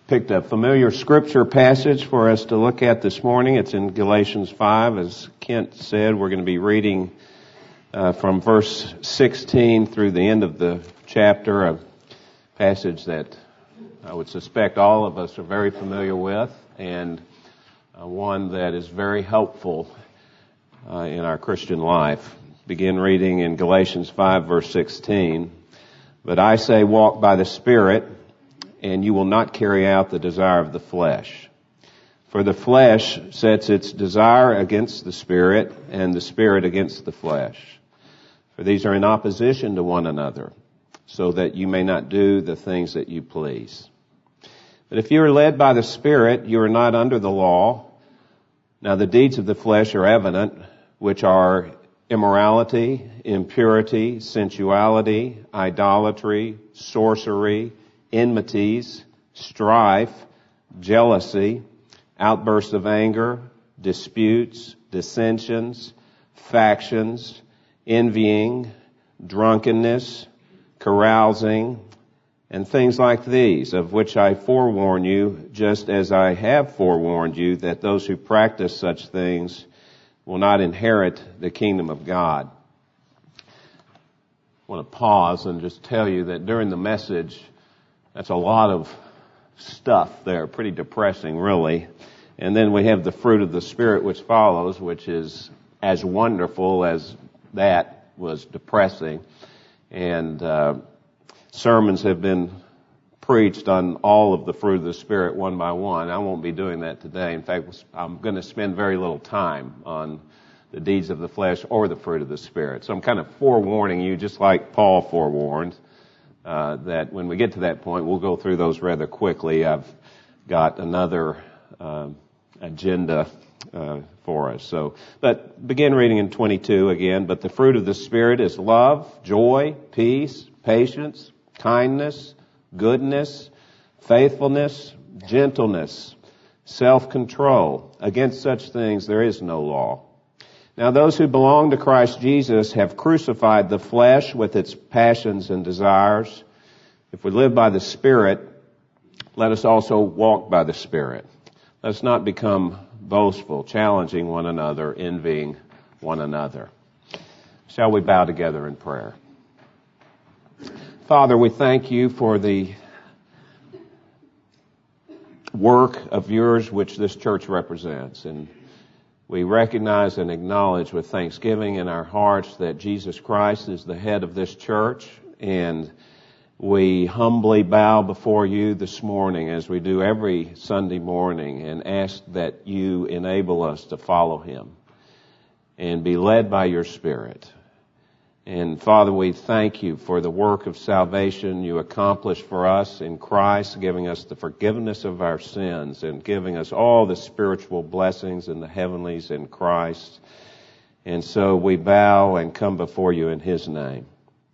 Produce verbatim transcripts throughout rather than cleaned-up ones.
picked a familiar scripture passage for us to look at this morning. It's in Galatians five. As Kent said, we're going to be reading uh, from verse sixteen through the end of the chapter, a passage that I would suspect all of us are very familiar with, and uh, one that is very helpful uh, in our Christian life. Begin reading in Galatians five, verse sixteen. But I say, walk by the Spirit, and you will not carry out the desire of the flesh. For the flesh sets its desire against the Spirit, and the Spirit against the flesh. For these are in opposition to one another, so that you may not do the things that you please. But if you are led by the Spirit, you are not under the law. Now the deeds of the flesh are evident, which are immorality, impurity, sensuality, idolatry, sorcery, enmities, strife, jealousy, outbursts of anger, disputes, dissensions, factions, envying, drunkenness, carousing, and things like these, of which I forewarn you, just as I have forewarned you, that those who practice such things will not inherit the kingdom of God. I want to pause and just tell you that during the message, that's a lot of stuff there, pretty depressing, really. And then we have the fruit of the Spirit which follows, which is as wonderful as that was depressing. And uh, sermons have been preached on all of the fruit of the Spirit one by one. I won't be doing that today. In fact, I'm going to spend very little time on the deeds of the flesh or the fruit of the Spirit. So I'm kind of forewarning you, just like Paul forewarned, Uh, that when we get to that point, we'll go through those rather quickly. I've got another uh, agenda uh, for us. So, but begin reading in twenty-two again. But the fruit of the Spirit is love, joy, peace, patience, kindness, goodness, faithfulness, gentleness, self-control. Against such things there is no law. Now those who belong to Christ Jesus have crucified the flesh with its passions and desires. If we live by the Spirit, let us also walk by the Spirit. Let's not become boastful, challenging one another, envying one another. Shall we bow together in prayer? Father, we thank you for the work of yours which this church represents, and we recognize and acknowledge with thanksgiving in our hearts that Jesus Christ is the head of this church, and we humbly bow before you this morning as we do every Sunday morning and ask that you enable us to follow him and be led by your Spirit. And Father, we thank you for the work of salvation you accomplished for us in Christ, giving us the forgiveness of our sins and giving us all the spiritual blessings in the heavenlies in Christ. And so we bow and come before you in his name.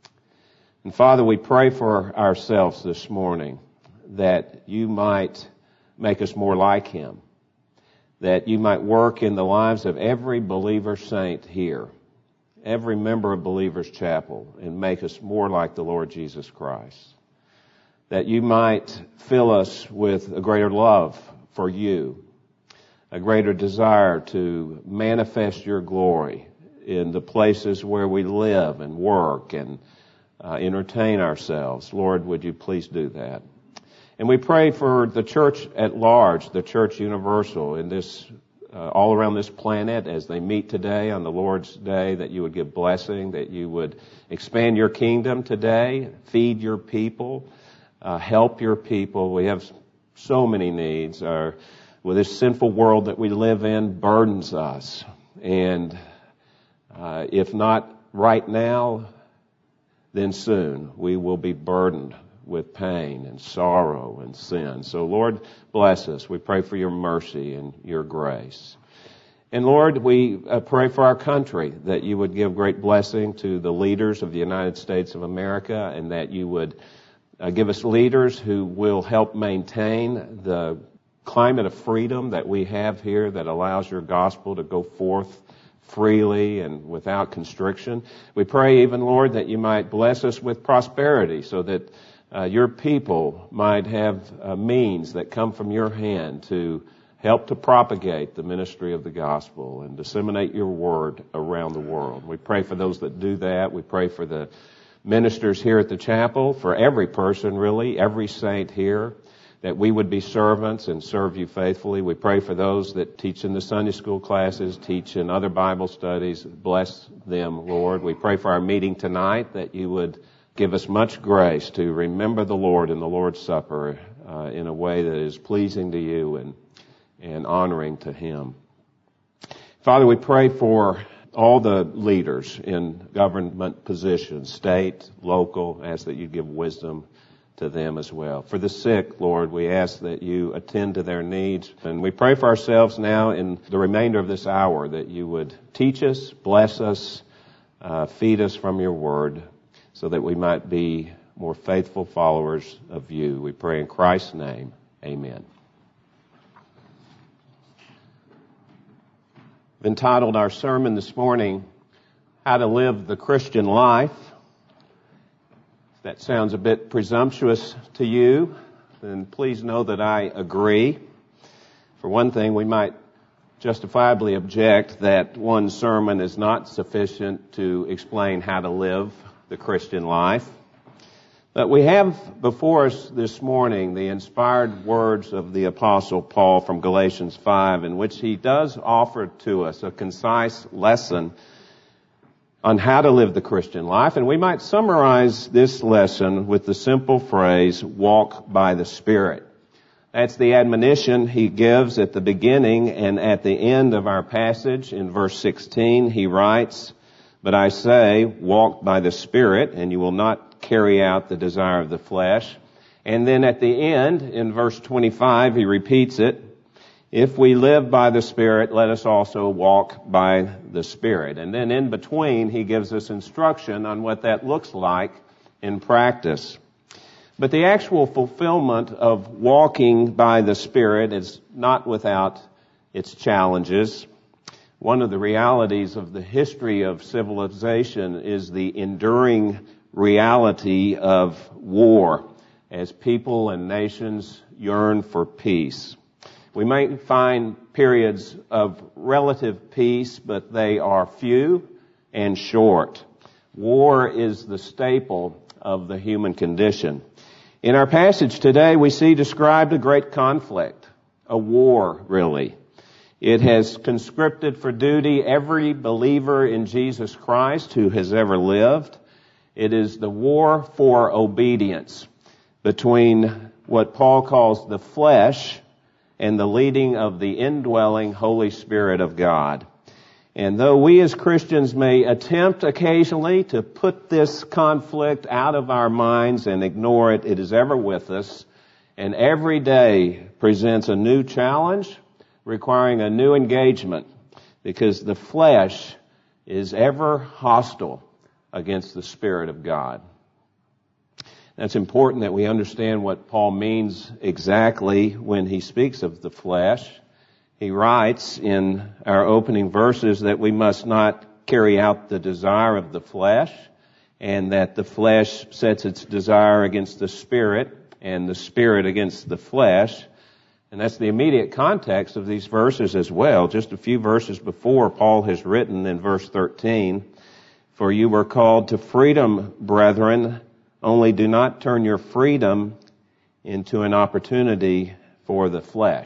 And Father, we pray for ourselves this morning that you might make us more like him, that you might work in the lives of every believer saint here, every member of Believers Chapel, and make us more like the Lord Jesus Christ. That you might fill us with a greater love for you, a greater desire to manifest your glory in the places where we live and work and uh, entertain ourselves. Lord, would you please do that? And we pray for the church at large, the church universal in this Uh, all around this planet as they meet today on the Lord's Day, that you would give blessing, that you would expand your kingdom today, feed your people, uh, help your people. We have so many needs. Our, well, this sinful world that we live in burdens us. And uh, if not right now, then soon we will be burdened with pain and sorrow and sin. So Lord, bless us. We pray for your mercy and your grace. And Lord, we uh, pray for our country, that you would give great blessing to the leaders of the United States of America, and that you would uh, give us leaders who will help maintain the climate of freedom that we have here that allows your gospel to go forth freely and without constriction. We pray even, Lord, that you might bless us with prosperity so that uh, your people might have uh, means that come from your hand to help to propagate the ministry of the gospel and disseminate your word around the world. We pray for those that do that. We pray for the ministers here at the chapel, for every person really, every saint here, that we would be servants and serve you faithfully. We pray for those that teach in the Sunday school classes, teach in other Bible studies. Bless them, Lord. We pray for our meeting tonight, that you would give us much grace to remember the Lord in the Lord's Supper uh, in a way that is pleasing to you and, and honoring to Him. Father, we pray for all the leaders in government positions, state, local, ask that you give wisdom to them as well. For the sick, Lord, we ask that you attend to their needs. And we pray for ourselves now in the remainder of this hour, that you would teach us, bless us, uh, feed us from your word, so that we might be more faithful followers of you. We pray in Christ's name. Amen. I've entitled our sermon this morning, How to Live the Christian Life. If that sounds a bit presumptuous to you, then please know that I agree. For one thing, we might justifiably object that one sermon is not sufficient to explain how to live the Christian life. But we have before us this morning the inspired words of the Apostle Paul from Galatians five, in which he does offer to us a concise lesson on how to live the Christian life. And we might summarize this lesson with the simple phrase, walk by the Spirit. That's the admonition he gives at the beginning and at the end of our passage. In verse sixteen, he writes, "But I say, walk by the Spirit, and you will not carry out the desire of the flesh." And then at the end, in verse twenty-five, he repeats it, "If we live by the Spirit, let us also walk by the Spirit." And then in between, he gives us instruction on what that looks like in practice. But the actual fulfillment of walking by the Spirit is not without its challenges. One of the realities of the history of civilization is the enduring reality of war, as people and nations yearn for peace. We might find periods of relative peace, but they are few and short. War is the staple of the human condition. In our passage today, we see described a great conflict, a war, really. It has conscripted for duty every believer in Jesus Christ who has ever lived. It is the war for obedience between what Paul calls the flesh and the leading of the indwelling Holy Spirit of God. And though we as Christians may attempt occasionally to put this conflict out of our minds and ignore it, it is ever with us, and every day presents a new challenge requiring a new engagement, because the flesh is ever hostile against the Spirit of God. It's important that we understand what Paul means exactly when he speaks of the flesh. He writes in our opening verses that we must not carry out the desire of the flesh, and that the flesh sets its desire against the Spirit, and the Spirit against the flesh. And that's the immediate context of these verses as well. Just a few verses before, Paul has written in verse thirteen, "For you were called to freedom, brethren, only do not turn your freedom into an opportunity for the flesh."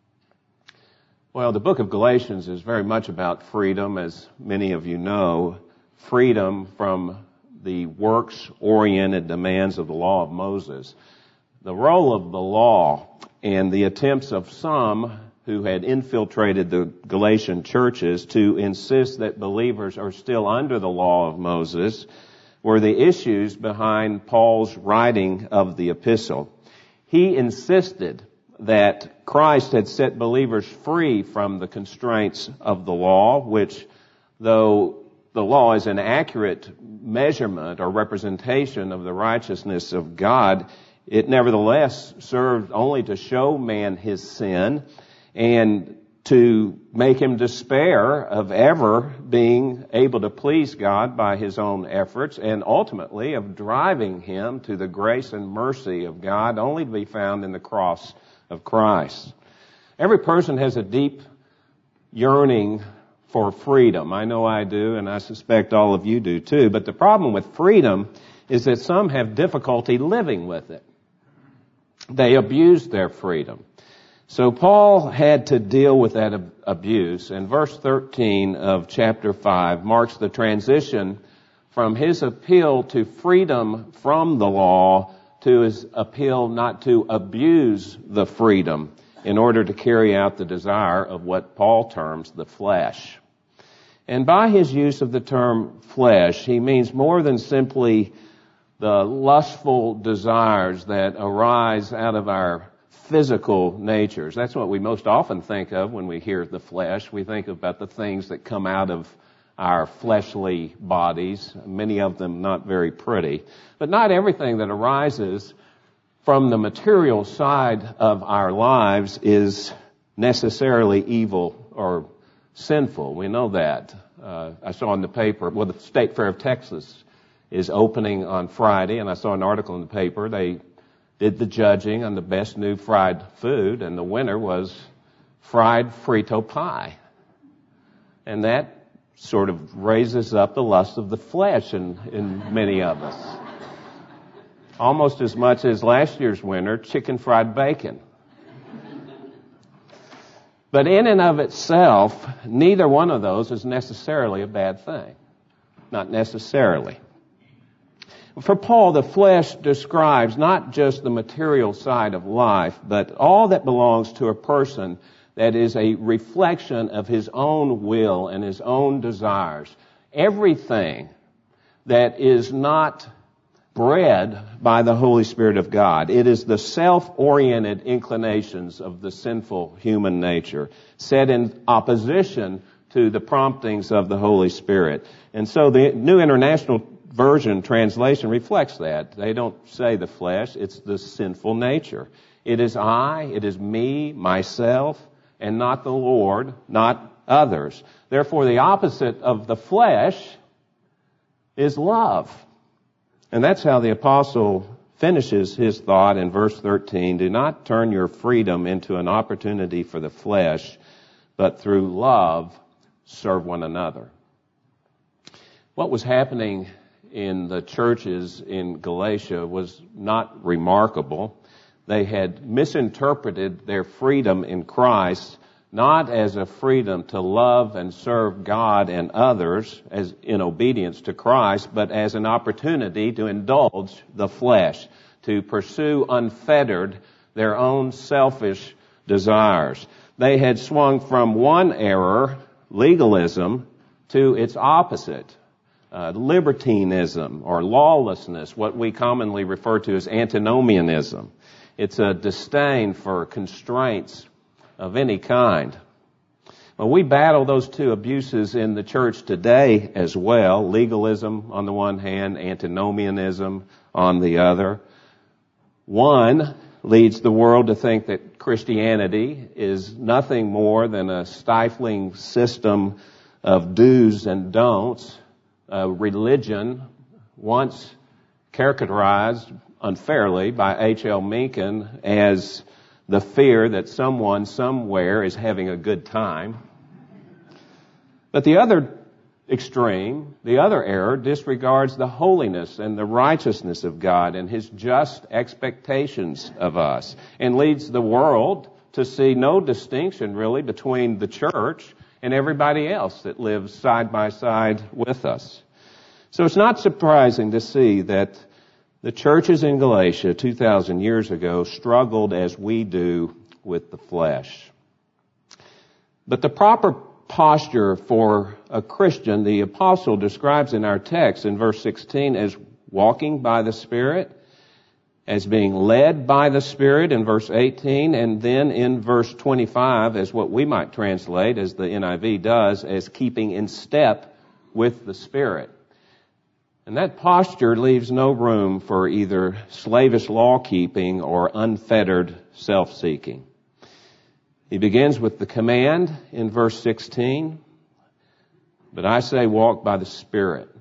Well, the book of Galatians is very much about freedom, as many of you know. Freedom from the works-oriented demands of the law of Moses. The role of the law and the attempts of some who had infiltrated the Galatian churches to insist that believers are still under the law of Moses were the issues behind Paul's writing of the epistle. He insisted that Christ had set believers free from the constraints of the law, which, though the law is an accurate measurement or representation of the righteousness of God, it nevertheless served only to show man his sin and to make him despair of ever being able to please God by his own efforts, and ultimately of driving him to the grace and mercy of God only to be found in the cross of Christ. Every person has a deep yearning for freedom. I know I do, and I suspect all of you do too. But the problem with freedom is that some have difficulty living with it. They abuse their freedom. So Paul had to deal with that ab- abuse, and verse thirteen of chapter five marks the transition from his appeal to freedom from the law to his appeal not to abuse the freedom in order to carry out the desire of what Paul terms the flesh. And by his use of the term flesh, he means more than simply the lustful desires that arise out of our physical natures. That's what we most often think of when we hear the flesh. We think about the things that come out of our fleshly bodies, many of them not very pretty. But not everything that arises from the material side of our lives is necessarily evil or sinful. We know that. Uh, I saw in the paper, well, the State Fair of Texas is opening on Friday, and I saw an article in the paper. They did the judging on the best new fried food, and the winner was fried Frito pie. And that sort of raises up the lust of the flesh in, in many of us. Almost as much as last year's winner, chicken fried bacon. But in and of itself, neither one of those is necessarily a bad thing. Not necessarily. For Paul, the flesh describes not just the material side of life, but all that belongs to a person that is a reflection of his own will and his own desires. Everything that is not bred by the Holy Spirit of God. It is the self-oriented inclinations of the sinful human nature set in opposition to the promptings of the Holy Spirit. And so the New International Version translation reflects that. They don't say the flesh, it's the sinful nature. It is I, it is me, myself, and not the Lord, not others. Therefore, the opposite of the flesh is love. And that's how the apostle finishes his thought in verse thirteen. Do not turn your freedom into an opportunity for the flesh, but through love serve one another. What was happening in the churches in Galatia was not remarkable. They had misinterpreted their freedom in Christ not as a freedom to love and serve God and others as in obedience to Christ, but as an opportunity to indulge the flesh, to pursue unfettered their own selfish desires. They had swung from one error, legalism, to its opposite, uh, libertinism or lawlessness, what we commonly refer to as antinomianism. It's a disdain for constraints of any kind. Well, we battle those two abuses in the church today as well. Legalism on the one hand, antinomianism on the other. One leads the world to think that Christianity is nothing more than a stifling system of do's and don'ts. Uh, religion, once characterized unfairly by H L Mencken as the fear that someone somewhere is having a good time. But the other extreme, the other error, disregards the holiness and the righteousness of God and His just expectations of us, and leads the world to see no distinction really between the church and everybody else that lives side by side with us. So it's not surprising to see that the churches in Galatia two thousand years ago struggled as we do with the flesh. But the proper posture for a Christian, the apostle describes in our text in verse sixteen as walking by the Spirit, as being led by the Spirit in verse eighteen, and then in verse twenty-five as what we might translate, as the N I V does, as keeping in step with the Spirit. And that posture leaves no room for either slavish law-keeping or unfettered self-seeking. He begins with the command in verse sixteen, but I say walk by the Spirit.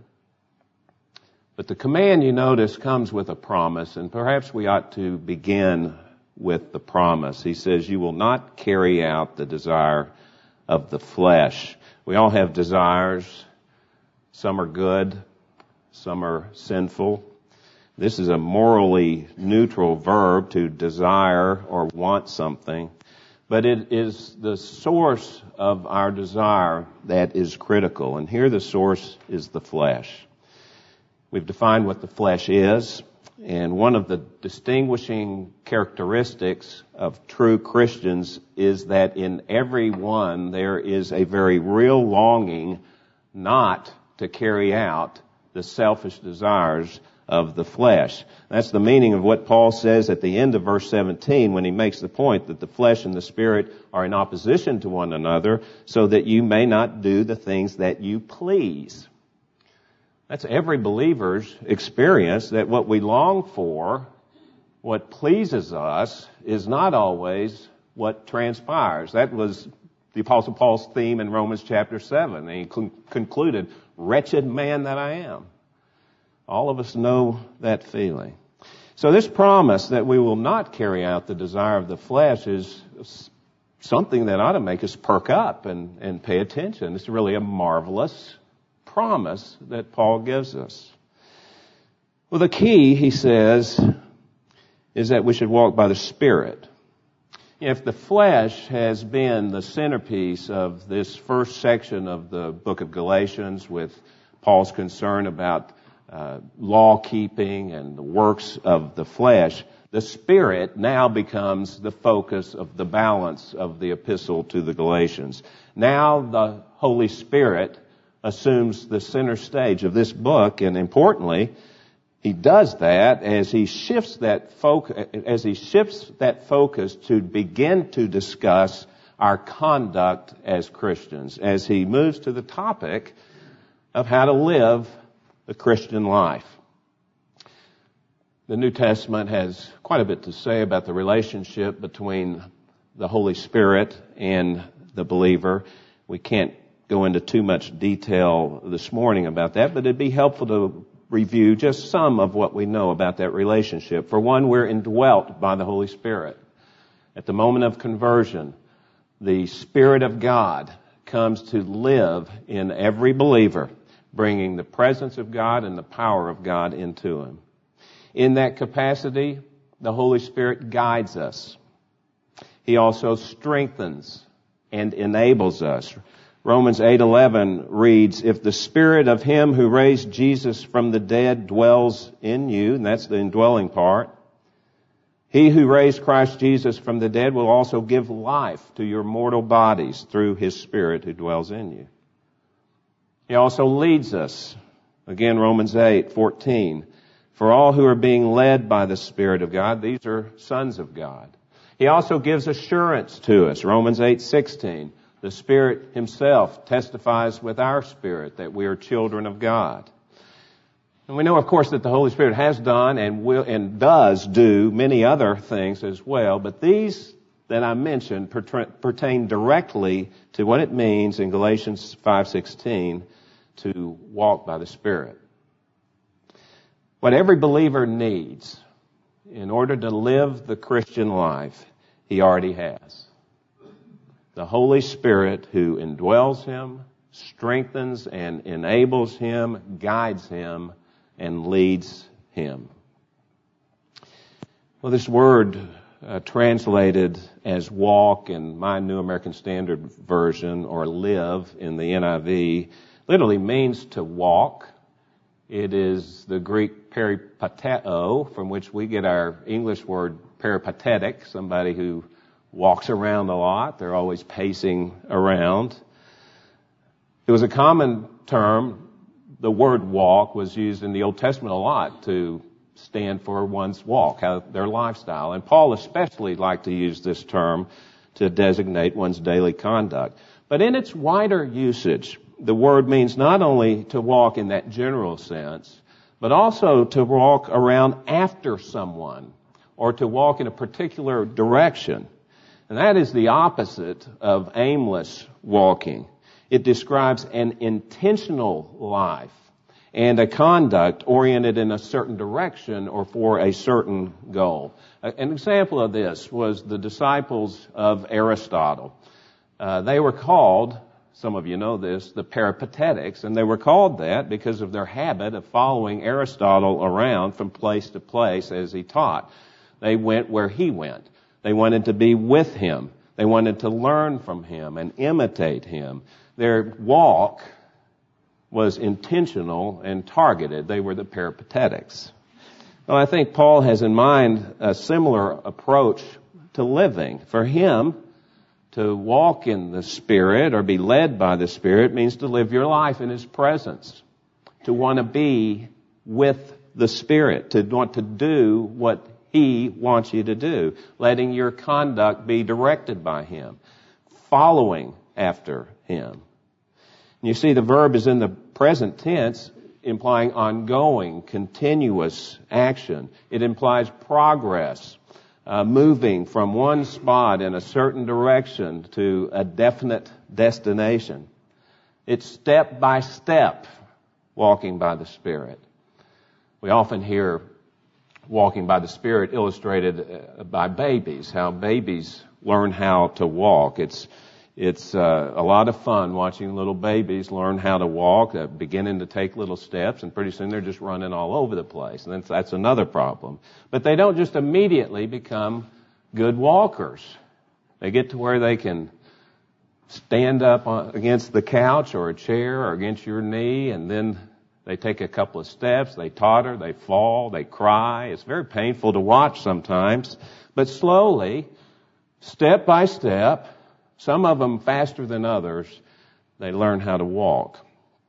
But the command, you notice, comes with a promise, and perhaps we ought to begin with the promise. He says, you will not carry out the desire of the flesh. We all have desires. Some are good, some are sinful. This is a morally neutral verb, to desire or want something. But it is the source of our desire that is critical. And here the source is the flesh. We've defined what the flesh is. And one of the distinguishing characteristics of true Christians is that in every one there is a very real longing not to carry out the selfish desires of the flesh. That's the meaning of what Paul says at the end of verse seventeen when he makes the point that the flesh and the Spirit are in opposition to one another, so that you may not do the things that you please. That's every believer's experience, that what we long for, what pleases us, is not always what transpires. That was the Apostle Paul's theme in Romans chapter seven. And he con- concluded, wretched man that I am. All of us know that feeling. So this promise that we will not carry out the desire of the flesh is something that ought to make us perk up and, and pay attention. It's really a marvelous promise that Paul gives us. Well, the key, he says, is that we should walk by the Spirit. If the flesh has been the centerpiece of this first section of the book of Galatians, with Paul's concern about uh, law-keeping and the works of the flesh, the Spirit now becomes the focus of the balance of the epistle to the Galatians. Now the Holy Spirit assumes the center stage of this book, and importantly, he does that as he shifts that focus, as he shifts that focus to begin to discuss our conduct as Christians, as he moves to the topic of how to live the Christian life. The New Testament has quite a bit to say about the relationship between the Holy Spirit and the believer. We can't go into too much detail this morning about that, but it'd be helpful to review just some of what we know about that relationship. For one, we're indwelt by the Holy Spirit. At the moment of conversion, the Spirit of God comes to live in every believer, bringing the presence of God and the power of God into him. In that capacity, the Holy Spirit guides us. He also strengthens and enables us. Romans eight eleven reads, if the Spirit of Him who raised Jesus from the dead dwells in you, and that's the indwelling part, He who raised Christ Jesus from the dead will also give life to your mortal bodies through His Spirit who dwells in you. He also leads us. Again, Romans eight fourteen. For all who are being led by the Spirit of God, these are sons of God. He also gives assurance to us. Romans eight sixteen. The Spirit Himself testifies with our spirit that we are children of God. And we know, of course, that the Holy Spirit has done and will and does do many other things as well, but these that I mentioned pertain directly to what it means in Galatians five sixteen to walk by the Spirit. What every believer needs in order to live the Christian life, he already has. The Holy Spirit who indwells him, strengthens and enables him, guides him, and leads him. Well, this word uh, translated as walk in my New American Standard Version or live in the N I V literally means to walk. It is the Greek peripateo, from which we get our English word peripatetic, somebody who walks around a lot. They're always pacing around. It was a common term. The word walk was used in the Old Testament a lot to stand for one's walk, how their lifestyle. And Paul especially liked to use this term to designate one's daily conduct. But in its wider usage, the word means not only to walk in that general sense, but also to walk around after someone or to walk in a particular direction. And that is the opposite of aimless walking. It describes an intentional life and a conduct oriented in a certain direction or for a certain goal. An example of this was the disciples of Aristotle. Uh, they were called, some of you know this, the Peripatetics, and they were called that because of their habit of following Aristotle around from place to place as he taught. They went where he went. They wanted to be with him. They wanted to learn from him and imitate him. Their walk was intentional and targeted. They were the Peripatetics. Well, I think Paul has in mind a similar approach to living. For him, to walk in the Spirit or be led by the Spirit means to live your life in His presence, to want to be with the Spirit, to want to do what He wants you to do, letting your conduct be directed by Him, following after Him. You see, the verb is in the present tense, implying ongoing, continuous action. It implies progress, uh, moving from one spot in a certain direction to a definite destination. It's step by step walking by the Spirit. We often hear walking by the Spirit illustrated by babies, how babies learn how to walk. It's It's uh, a lot of fun watching little babies learn how to walk, uh, beginning to take little steps, and pretty soon they're just running all over the place. And that's, that's another problem. But they don't just immediately become good walkers. They get to where they can stand up on, against the couch or a chair or against your knee, and then they take a couple of steps, they totter, they fall, they cry. It's very painful to watch sometimes. But slowly, step by step, some of them faster than others, they learn how to walk.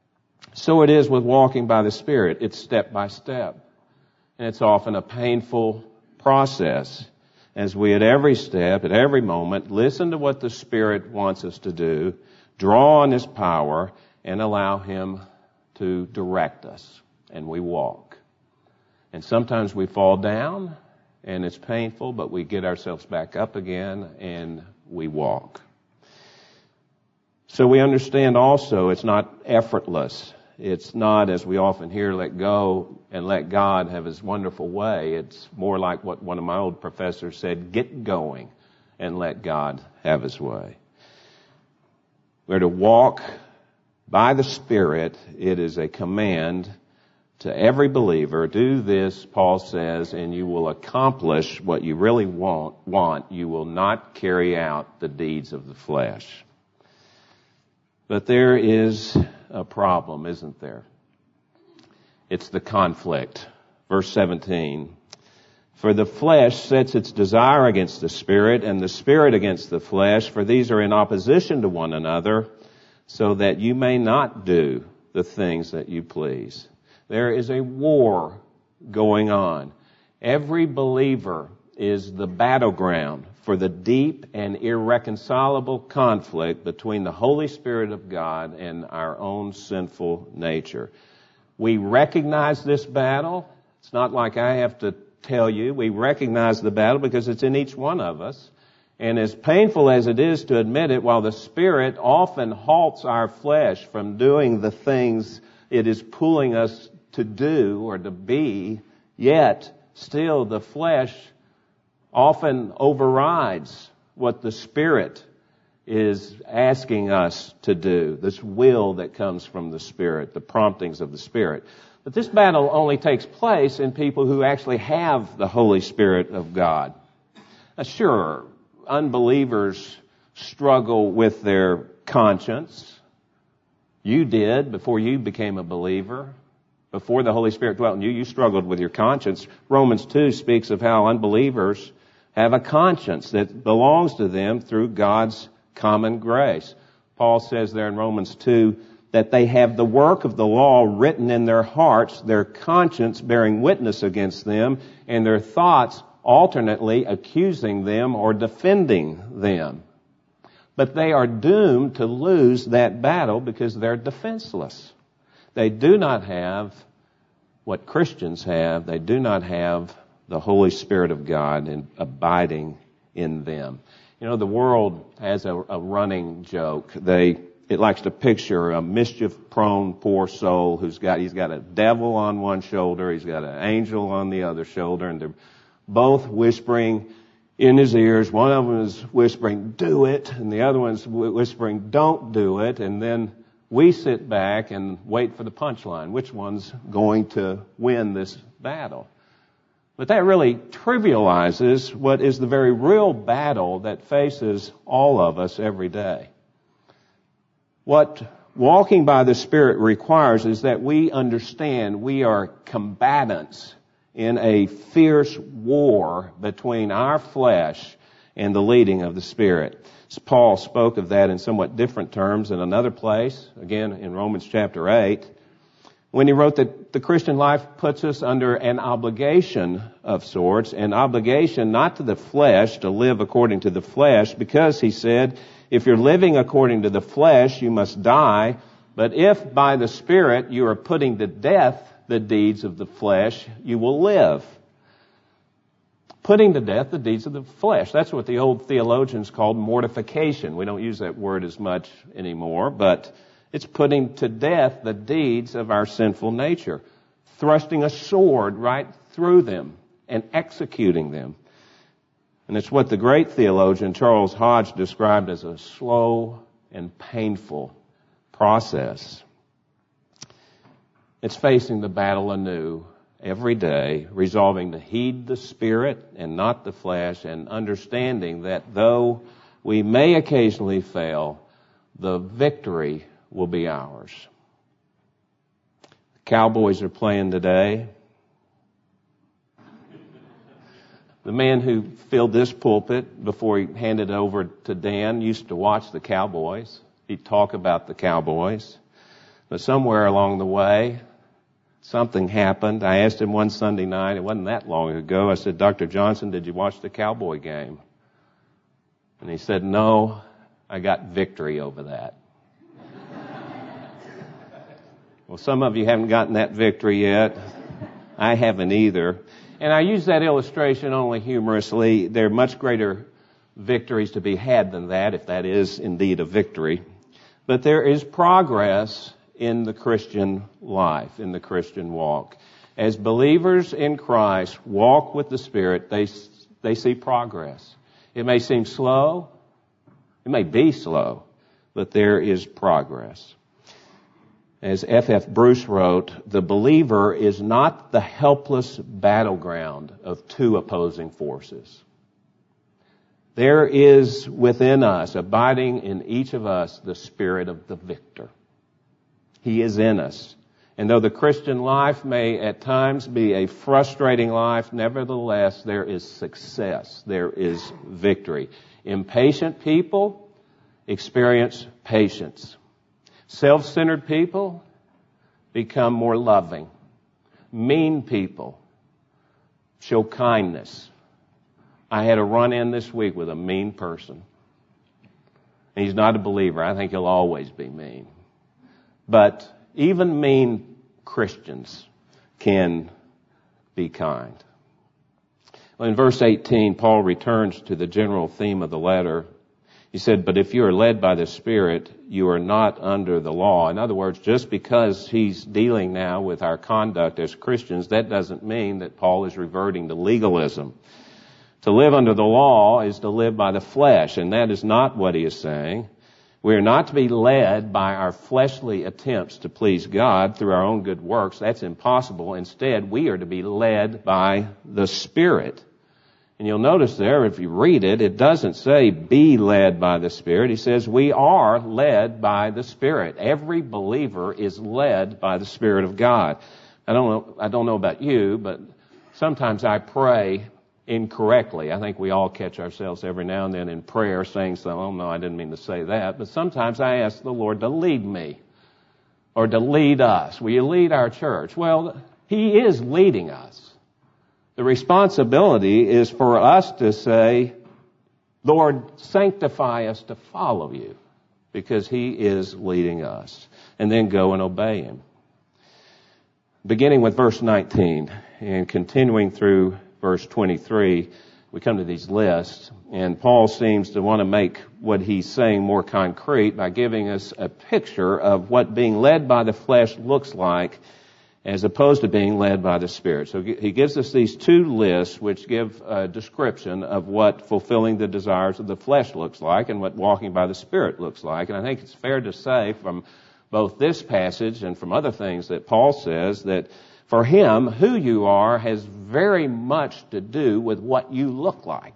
So it is with walking by the Spirit. It's step by step. And it's often a painful process as we at every step, at every moment, listen to what the Spirit wants us to do, draw on His power, and allow Him to direct us. And we walk. And sometimes we fall down, and it's painful, but we get ourselves back up again, and we walk. So we understand also it's not effortless. It's not, as we often hear, let go and let God have His wonderful way. It's more like what one of my old professors said, get going and let God have His way. We're to walk by the Spirit. It is a command to every believer. Do this, Paul says, and you will accomplish what you really want. want. You will not carry out the deeds of the flesh. But there is a problem, isn't there? It's the conflict. Verse seventeen. For the flesh sets its desire against the Spirit, and the Spirit against the flesh, for these are in opposition to one another, so that you may not do the things that you please. There is a war going on. Every believer is the battleground for the deep and irreconcilable conflict between the Holy Spirit of God and our own sinful nature. We recognize this battle. It's not like I have to tell you. We recognize the battle because it's in each one of us. And as painful as it is to admit it, while the Spirit often halts our flesh from doing the things it is pulling us to do or to be, yet still the flesh often overrides what the Spirit is asking us to do, this will that comes from the Spirit, the promptings of the Spirit. But this battle only takes place in people who actually have the Holy Spirit of God. Now, sure, unbelievers struggle with their conscience. You did before you became a believer. Before the Holy Spirit dwelt in you, you struggled with your conscience. Romans two speaks of how unbelievers have a conscience that belongs to them through God's common grace. Paul says there in Romans two that they have the work of the law written in their hearts, their conscience bearing witness against them, and their thoughts alternately accusing them or defending them. But they are doomed to lose that battle because they're defenseless. They do not have what Christians have. They do not have the Holy Spirit of God and abiding in them. You know, the world has a, a running joke. They it likes to picture a mischief-prone poor soul who's got he's got a devil on one shoulder, he's got an angel on the other shoulder, and they're both whispering in his ears. One of them is whispering, "Do it," and the other one's whispering, "Don't do it." And then we sit back and wait for the punchline. Which one's going to win this battle? But that really trivializes what is the very real battle that faces all of us every day. What walking by the Spirit requires is that we understand we are combatants in a fierce war between our flesh and the leading of the Spirit. Paul spoke of that in somewhat different terms in another place, again in Romans chapter eight, when he wrote that the Christian life puts us under an obligation of sorts, an obligation not to the flesh, to live according to the flesh, because he said, if you're living according to the flesh, you must die, but if by the Spirit you are putting to death the deeds of the flesh, you will live. Putting to death the deeds of the flesh. That's what the old theologians called mortification. We don't use that word as much anymore, but it's putting to death the deeds of our sinful nature, thrusting a sword right through them and executing them. And it's what the great theologian Charles Hodge described as a slow and painful process. It's facing the battle anew every day, resolving to heed the Spirit and not the flesh, and understanding that though we may occasionally fail, the victory will be ours. The Cowboys are playing today. The man who filled this pulpit before he handed it over to Dan used to watch the Cowboys. He'd talk about the Cowboys. But somewhere along the way, something happened. I asked him one Sunday night, it wasn't that long ago, I said, Doctor Johnson, did you watch the Cowboy game? And he said, no, I got victory over that. Well, some of you haven't gotten that victory yet. I haven't either. And I use that illustration only humorously. There are much greater victories to be had than that, if that is indeed a victory. But there is progress in the Christian life, in the Christian walk. As believers in Christ walk with the Spirit, they they see progress. It may seem slow, it may be slow, but there is progress. As F F Bruce wrote, the believer is not the helpless battleground of two opposing forces. There is within us, abiding in each of us, the Spirit of the victor. He is in us. And though the Christian life may at times be a frustrating life, nevertheless, there is success. There is victory. Impatient people experience patience. Self-centered people become more loving. Mean people show kindness. I had a run-in this week with a mean person. And he's not a believer. I think he'll always be mean. But even mean Christians can be kind. Well, in verse eighteen, Paul returns to the general theme of the letter. He said, but if you are led by the Spirit, you are not under the law. In other words, just because he's dealing now with our conduct as Christians, that doesn't mean that Paul is reverting to legalism. To live under the law is to live by the flesh, and that is not what he is saying. We are not to be led by our fleshly attempts to please God through our own good works. That's impossible. Instead, we are to be led by the Spirit. And you'll notice there, if you read it, it doesn't say be led by the Spirit. He says we are led by the Spirit. Every believer is led by the Spirit of God. I don't know, I don't know about you, but sometimes I pray incorrectly. I think we all catch ourselves every now and then in prayer saying something, oh no, I didn't mean to say that. But sometimes I ask the Lord to lead me or to lead us. Will you lead our church? Well, He is leading us. The responsibility is for us to say, Lord, sanctify us to follow you, because He is leading us, and then go and obey Him. Beginning with verse nineteen and continuing through verse twenty-three, we come to these lists, and Paul seems to want to make what he's saying more concrete by giving us a picture of what being led by the flesh looks like as opposed to being led by the Spirit. So he gives us these two lists which give a description of what fulfilling the desires of the flesh looks like and what walking by the Spirit looks like. And I think it's fair to say from both this passage and from other things that Paul says that for him, who you are has very much to do with what you look like.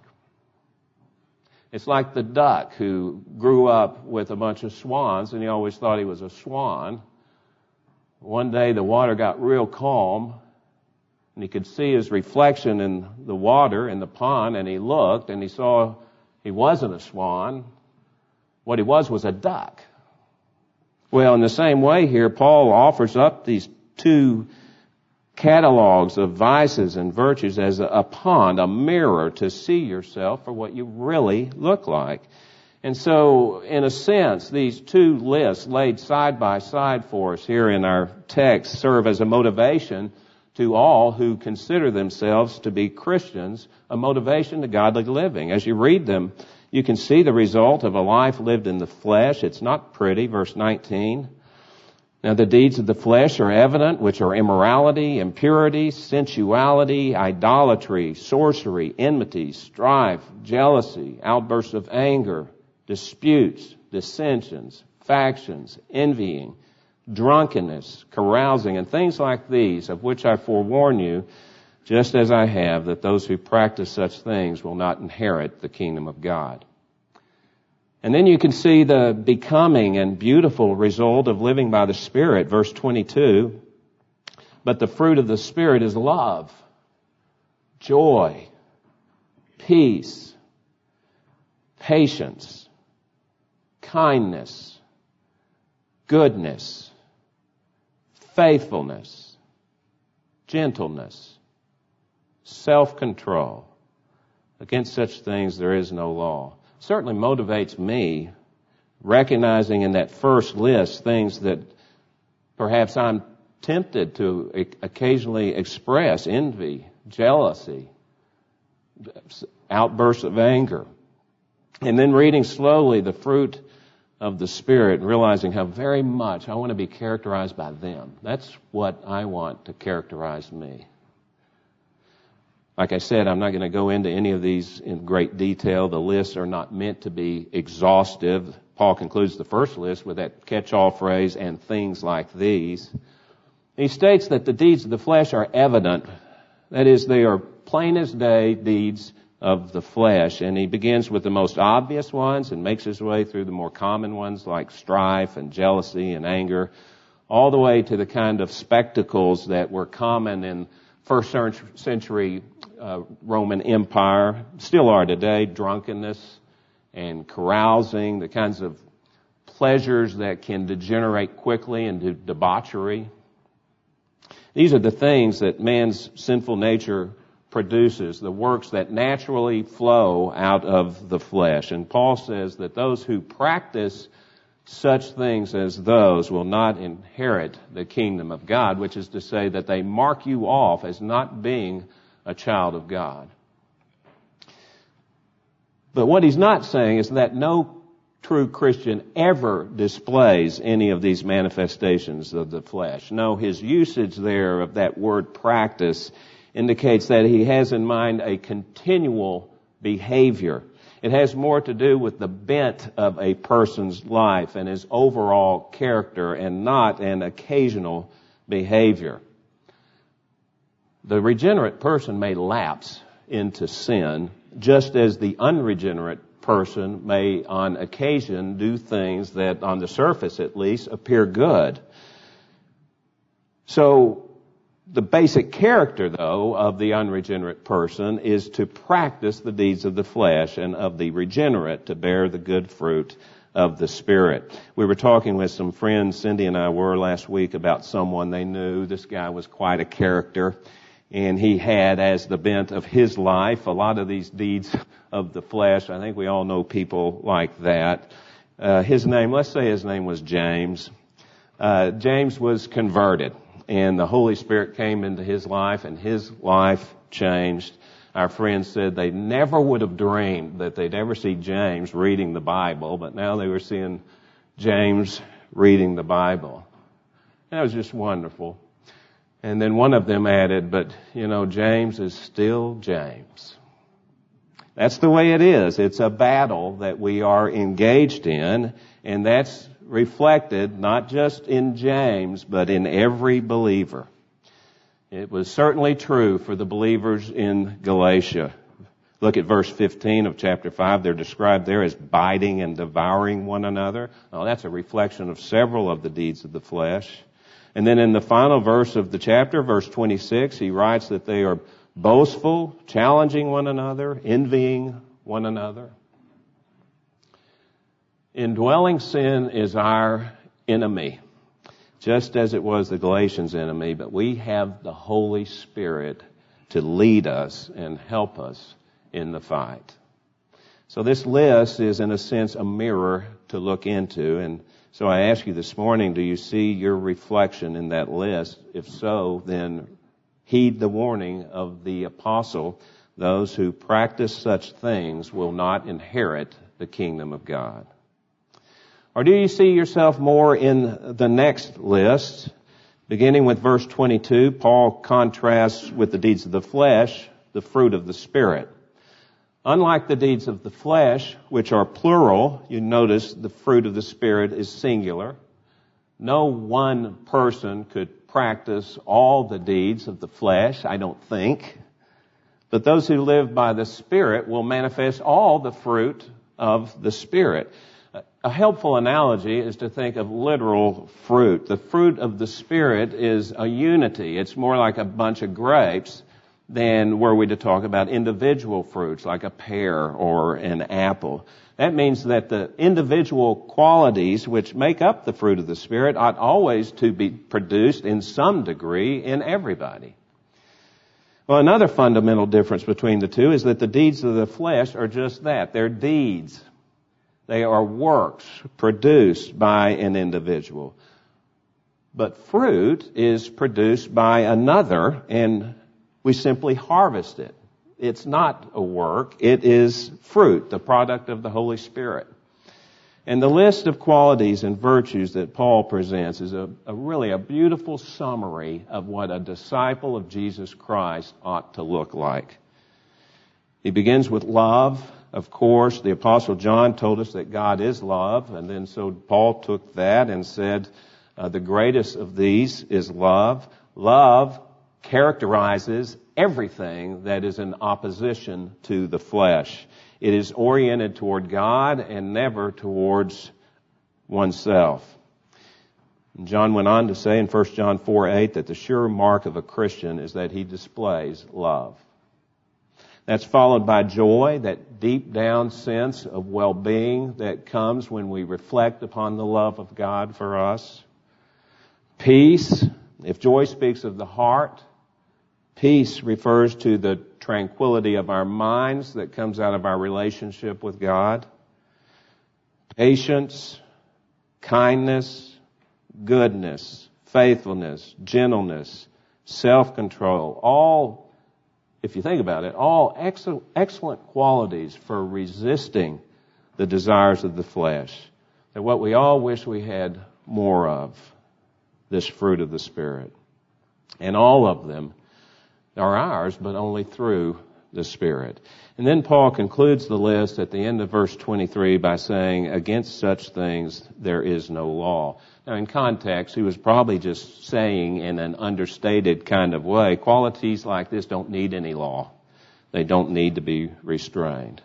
It's like the duck who grew up with a bunch of swans and he always thought he was a swan. One day the water got real calm and he could see his reflection in the water in the pond, and he looked and he saw he wasn't a swan. What he was was a duck. Well, in the same way here, Paul offers up these two catalogs of vices and virtues as a, a pond, a mirror to see yourself for what you really look like. And so, in a sense, these two lists laid side by side for us here in our text serve as a motivation to all who consider themselves to be Christians, a motivation to godly living. As you read them, you can see the result of a life lived in the flesh. It's not pretty, verse nineteen. Now the deeds of the flesh are evident, which are immorality, impurity, sensuality, idolatry, sorcery, enmity, strife, jealousy, outbursts of anger, disputes, dissensions, factions, envying, drunkenness, carousing, and things like these, of which I forewarn you, just as I have, that those who practice such things will not inherit the kingdom of God. And then you can see the becoming and beautiful result of living by the Spirit. Verse twenty-two, but the fruit of the Spirit is love, joy, peace, patience, kindness, goodness, faithfulness, gentleness, self-control. Against such things there is no law. Certainly motivates me, recognizing in that first list things that perhaps I'm tempted to occasionally express: envy, jealousy, outbursts of anger. And then reading slowly the fruit of the Spirit and realizing how very much I want to be characterized by them. That's what I want to characterize me. Like I said, I'm not going to go into any of these in great detail. The lists are not meant to be exhaustive. Paul concludes the first list with that catch-all phrase, and things like these. He states that the deeds of the flesh are evident. That is, they are plain as day deeds of the flesh. And he begins with the most obvious ones and makes his way through the more common ones like strife and jealousy and anger, all the way to the kind of spectacles that were common in first century uh, Roman Empire, still are today: drunkenness and carousing, the kinds of pleasures that can degenerate quickly into debauchery. These are the things that man's sinful nature produces, the works that naturally flow out of the flesh. And Paul says that those who practice such things as those will not inherit the kingdom of God, which is to say that they mark you off as not being a child of God. But what he's not saying is that no true Christian ever displays any of these manifestations of the flesh. No, his usage there of that word practice indicates that he has in mind a continual behavior. It has more to do with the bent of a person's life and his overall character, and not an occasional behavior. The regenerate person may lapse into sin, just as the unregenerate person may on occasion do things that on the surface at least appear good. So the basic character, though, of the unregenerate person is to practice the deeds of the flesh, and of the regenerate to bear the good fruit of the Spirit. We were talking with some friends, Cindy and I were last week, about someone they knew. This guy was quite a character, and he had as the bent of his life a lot of these deeds of the flesh. I think we all know people like that. Uh, his name, let's say his name was James. Uh, James was converted, and the Holy Spirit came into his life, and his life changed. our friends said they never would have dreamed that they'd ever see James reading the Bible, but now they were seeing James reading the Bible. And that was just wonderful. And then one of them added, but, you know, James is still James. That's the way it is. It's a battle that we are engaged in, and that's reflected not just in James, but in every believer. It was certainly true for the believers in Galatia. Look at verse fifteen of chapter five. They're described there as biting and devouring one another. Oh, that's a reflection of several of the deeds of the flesh. And then in the final verse of the chapter, verse twenty-six, he writes that they are boastful, challenging one another, envying one another. Indwelling sin is our enemy, just as it was the Galatians' enemy, but we have the Holy Spirit to lead us and help us in the fight. So this list is, in a sense, a mirror to look into. And so I ask you this morning, do you see your reflection in that list? If so, then heed the warning of the apostle. Those who practice such things will not inherit the kingdom of God. Or do you see yourself more in the next list? Beginning with verse twenty-two, Paul contrasts with the deeds of the flesh the fruit of the Spirit. Unlike the deeds of the flesh, which are plural, you notice the fruit of the Spirit is singular. No one person could practice all the deeds of the flesh, I don't think. But those who live by the Spirit will manifest all the fruit of the Spirit. A helpful analogy is to think of literal fruit. The fruit of the Spirit is a unity. It's more like a bunch of grapes than were we to talk about individual fruits like a pear or an apple. That means that the individual qualities which make up the fruit of the Spirit ought always to be produced in some degree in everybody. Well, another fundamental difference between the two is that the deeds of the flesh are just that. They're deeds. They are works produced by an individual. But fruit is produced by another, and we simply harvest it. It's not a work. It is fruit, the product of the Holy Spirit. And the list of qualities and virtues that Paul presents is a, a really a beautiful summary of what a disciple of Jesus Christ ought to look like. He begins with love. Of course, the Apostle John told us that God is love, and then so Paul took that and said, uh, the greatest of these is love. Love characterizes everything that is in opposition to the flesh. It is oriented toward God and never towards oneself. And John went on to say in First John four eight that the sure mark of a Christian is that he displays love. That's followed by joy, that deep down sense of well-being that comes when we reflect upon the love of God for us. Peace. If joy speaks of the heart, peace refers to the tranquility of our minds that comes out of our relationship with God. Patience, kindness, goodness, faithfulness, gentleness, self-control, all, if you think about it, all excellent, excellent qualities for resisting the desires of the flesh. They're what we all wish we had more of, this fruit of the Spirit. And all of them are ours, but only through the Spirit. And then Paul concludes the list at the end of verse twenty-three by saying, against such things there is no law. Now in context, he was probably just saying in an understated kind of way, qualities like this don't need any law. They don't need to be restrained.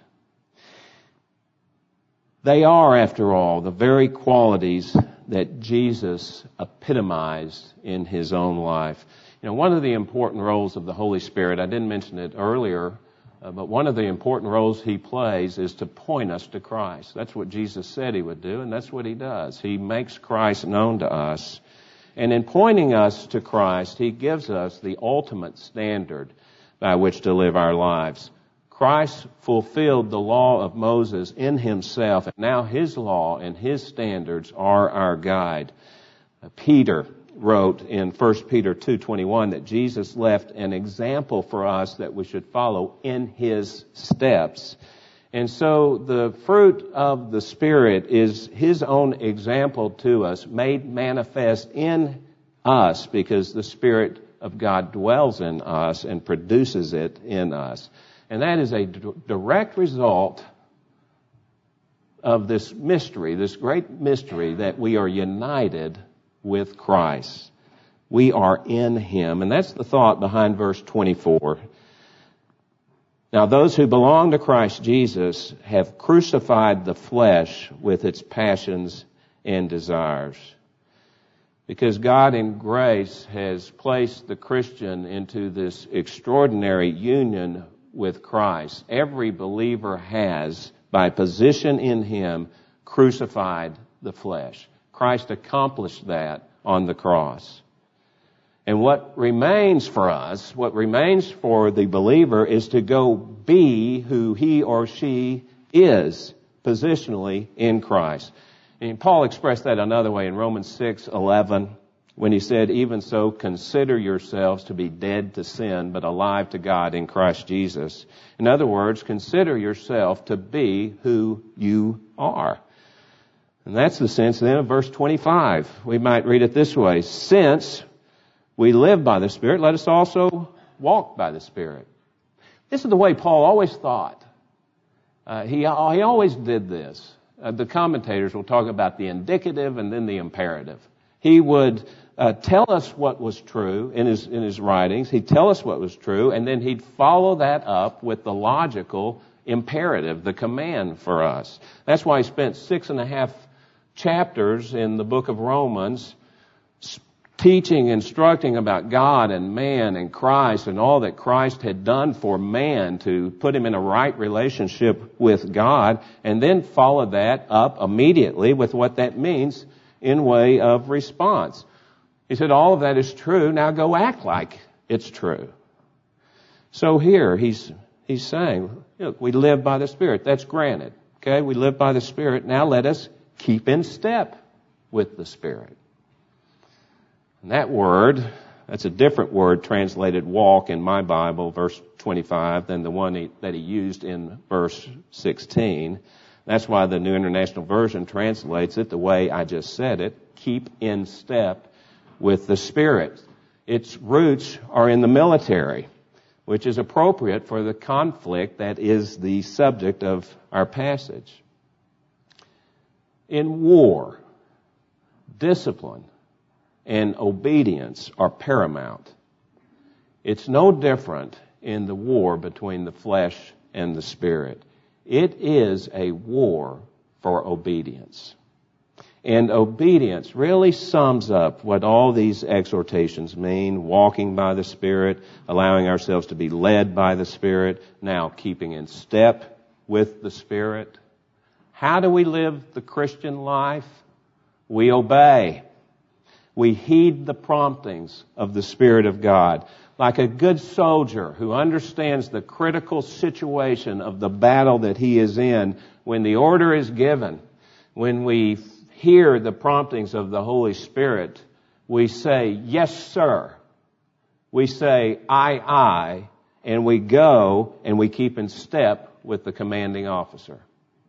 They are, after all, the very qualities that Jesus epitomized in his own life. You know, one of the important roles of the Holy Spirit, I didn't mention it earlier, uh, but one of the important roles he plays is to point us to Christ. That's what Jesus said he would do, and that's what he does. He makes Christ known to us. And in pointing us to Christ, he gives us the ultimate standard by which to live our lives. Christ fulfilled the law of Moses in himself, and now his law and his standards are our guide. Uh, Peter wrote in First Peter two twenty-one that Jesus left an example for us that we should follow in his steps. And so the fruit of the Spirit is his own example to us, made manifest in us because the Spirit of God dwells in us and produces it in us. And that is a d- direct result of this mystery, this great mystery that we are united with Christ. We are in him. And that's the thought behind verse twenty-four. Now those who belong to Christ Jesus have crucified the flesh with its passions and desires. Because God in grace has placed the Christian into this extraordinary union with Christ. Every believer has, by position in him, crucified the flesh. Christ accomplished that on the cross. And what remains for us, what remains for the believer is to go be who he or she is positionally in Christ. And Paul expressed that another way in Romans six eleven when he said, even so, consider yourselves to be dead to sin, but alive to God in Christ Jesus. In other words, consider yourself to be who you are. And that's the sense then of verse twenty-five. We might read it this way. Since we live by the Spirit, let us also walk by the Spirit. This is the way Paul always thought. Uh, he, he always did this. Uh, the commentators will talk about the indicative and then the imperative. He would uh, tell us what was true in his in his writings. He'd tell us what was true, and then he'd follow that up with the logical imperative, the command for us. That's why he spent six and a half chapters in the book of Romans teaching, instructing about God and man and Christ and all that Christ had done for man to put him in a right relationship with God, and then followed that up immediately with what that means in way of response. He said, all of that is true, now go act like it's true. So here he's he's saying, look, we live by the Spirit. That's granted. Okay, we live by the Spirit. Now let us keep in step with the Spirit. And that word, that's a different word translated walk in my Bible, verse twenty-five, than the one he, that he used in verse sixteen. That's why the New International Version translates it the way I just said it, keep in step with the Spirit. Its roots are in the military, which is appropriate for the conflict that is the subject of our passage. In war, discipline and obedience are paramount. It's no different in the war between the flesh and the Spirit. It is a war for obedience. And obedience really sums up what all these exhortations mean: walking by the Spirit, allowing ourselves to be led by the Spirit, now keeping in step with the Spirit. How do we live the Christian life? We obey. We heed the promptings of the Spirit of God. Like a good soldier who understands the critical situation of the battle that he is in, when the order is given, when we hear the promptings of the Holy Spirit, we say, yes, sir. We say, aye, aye, and we go and we keep in step with the commanding officer.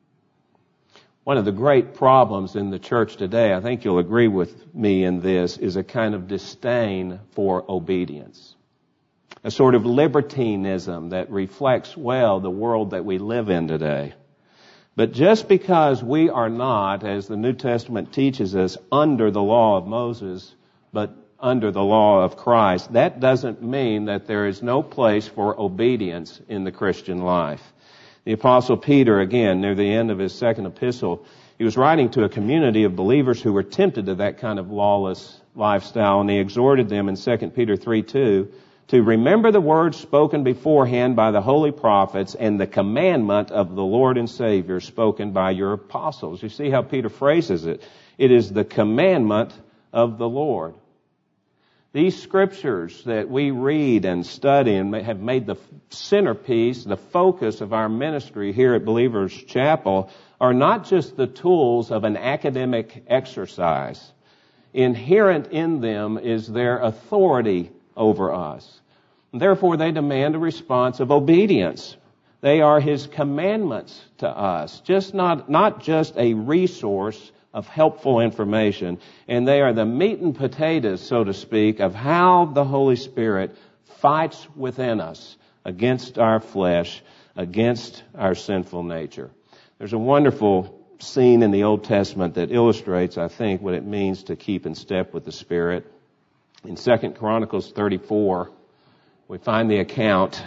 One of the great problems in the church today, I think you'll agree with me in this, is a kind of disdain for obedience. A sort of libertinism that reflects well the world that we live in today. But just because we are not, as the New Testament teaches us, under the law of Moses, but under the law of Christ, that doesn't mean that there is no place for obedience in the Christian life. The Apostle Peter, again, near the end of his second epistle, he was writing to a community of believers who were tempted to that kind of lawless lifestyle, and he exhorted them in Second Peter three two to remember the words spoken beforehand by the holy prophets and the commandment of the Lord and Savior spoken by your apostles. You see how Peter phrases it. It is the commandment of the Lord. These scriptures that we read and study and have made the centerpiece, the focus of our ministry here at Believers Chapel, are not just the tools of an academic exercise. inherent in them is their authority over us. Therefore, they demand a response of obedience. They are His commandments to us, just not, not just a resource of helpful information. And they are the meat and potatoes, so to speak, of how the Holy Spirit fights within us against our flesh, against our sinful nature. There's a wonderful scene in the Old Testament that illustrates, I think, what it means to keep in step with the Spirit. In Second Chronicles thirty-four, we find the account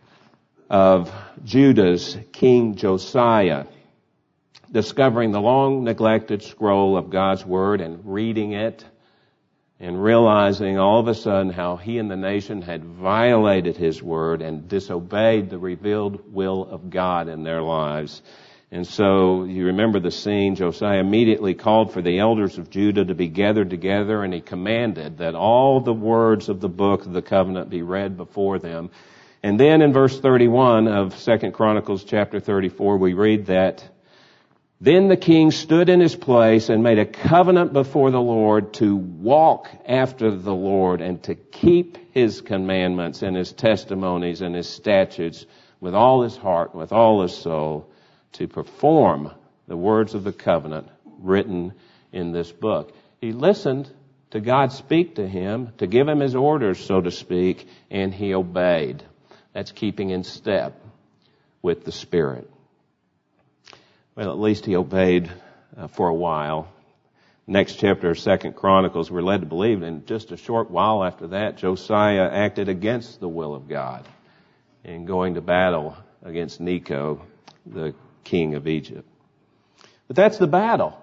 of Judah's King Josiah discovering the long neglected scroll of God's Word and reading it and realizing all of a sudden how he and the nation had violated His Word and disobeyed the revealed will of God in their lives. And so you remember the scene. Josiah immediately called for the elders of Judah to be gathered together, and he commanded that all the words of the book of the covenant be read before them. And then in verse thirty-one of Second Chronicles chapter thirty-four, we read that, "Then the king stood in his place and made a covenant before the Lord to walk after the Lord and to keep His commandments and His testimonies and His statutes with all his heart, with all his soul, to perform the words of the covenant written in this book." He listened to God speak to him, to give him His orders, so to speak, and he obeyed. That's keeping in step with the Spirit. Well, at least he obeyed uh, for a while. Next chapter of Second Chronicles, we're led to believe, in just a short while after that, Josiah acted against the will of God in going to battle against Necho, the king of Egypt. But that's the battle,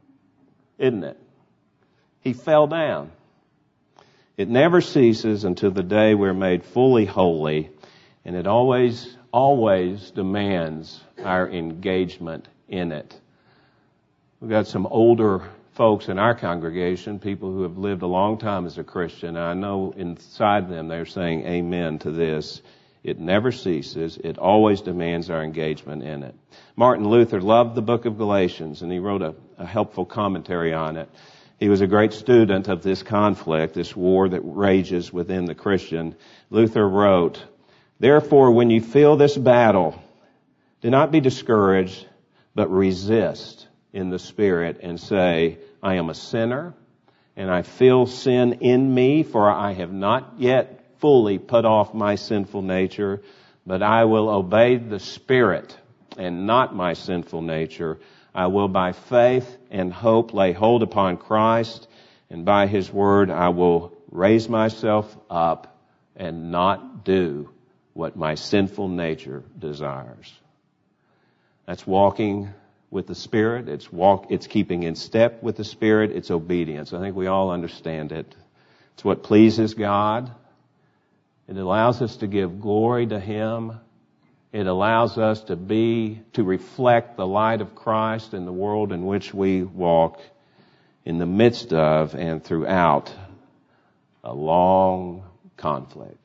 isn't it? He fell down. It never ceases until the day we're made fully holy, and it always, always demands our engagement in it. We've got some older folks in our congregation, people who have lived a long time as a Christian, and I know inside them they're saying amen to this. It never ceases. It always demands our engagement in it. Martin Luther loved the book of Galatians, and he wrote a, a helpful commentary on it. He was a great student of this conflict, this war that rages within the Christian. Luther wrote, "Therefore, when you feel this battle, do not be discouraged, but resist in the Spirit and say, I am a sinner, and I feel sin in me, for I have not yet fully put off my sinful nature, but I will obey the Spirit and not my sinful nature. I will by faith and hope lay hold upon Christ, and by His Word I will raise myself up and not do what my sinful nature desires." That's walking with the Spirit. It's walk. It's keeping in step with the Spirit. It's obedience. I think we all understand it. It's what pleases God. It allows us to give glory to Him. It allows us to be, to reflect the light of Christ in the world in which we walk, in the midst of and throughout a long conflict.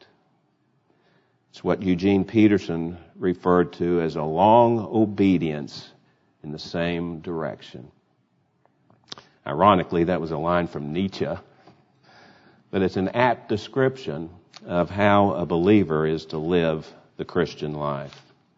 It's what Eugene Peterson referred to as a long obedience in the same direction. Ironically, that was a line from Nietzsche, but it's an apt description of how a believer is to live the Christian life.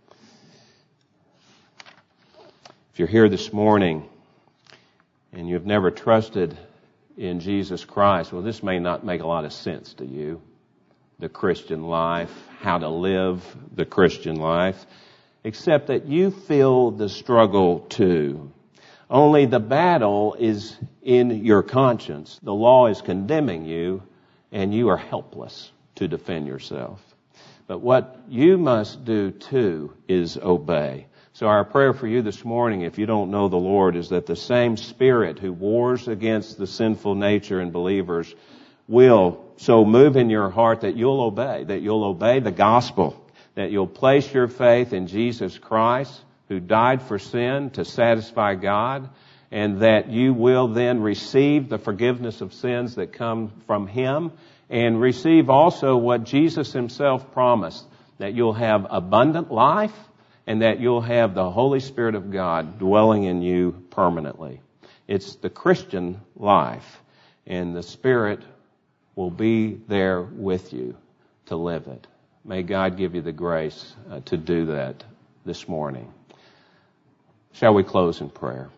If you're here this morning and you've never trusted in Jesus Christ, well, this may not make a lot of sense to you. The Christian life, how to live the Christian life, except that you feel the struggle too. Only the battle is in your conscience. The law is condemning you, and you are helpless to defend yourself. But what you must do too is obey. So our prayer for you this morning, if you don't know the Lord, is that the same Spirit who wars against the sinful nature in believers will so move in your heart that you'll obey, that you'll obey the gospel, that you'll place your faith in Jesus Christ, who died for sin to satisfy God, and that you will then receive the forgiveness of sins that come from Him, and receive also what Jesus Himself promised, that you'll have abundant life, and that you'll have the Holy Spirit of God dwelling in you permanently. It's the Christian life. and the Spirit will be there with you to live it. May God give you the grace uh, to do that this morning. Shall we close in prayer?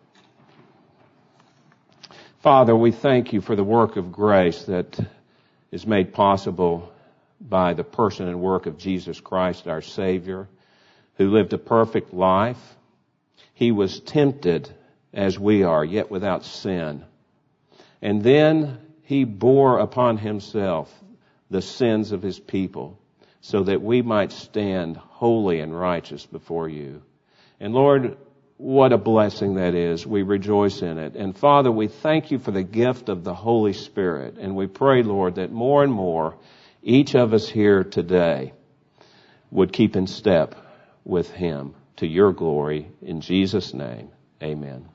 Father, we thank you for the work of grace that is made possible by the person and work of Jesus Christ, our Savior, who lived a perfect life. He was tempted as we are, yet without sin. And then he bore upon himself the sins of his people so that we might stand holy and righteous before you. And Lord, what a blessing that is. We rejoice in it. And Father, we thank you for the gift of the Holy Spirit. And we pray, Lord, that more and more each of us here today would keep in step with him to your glory. In Jesus' name, amen.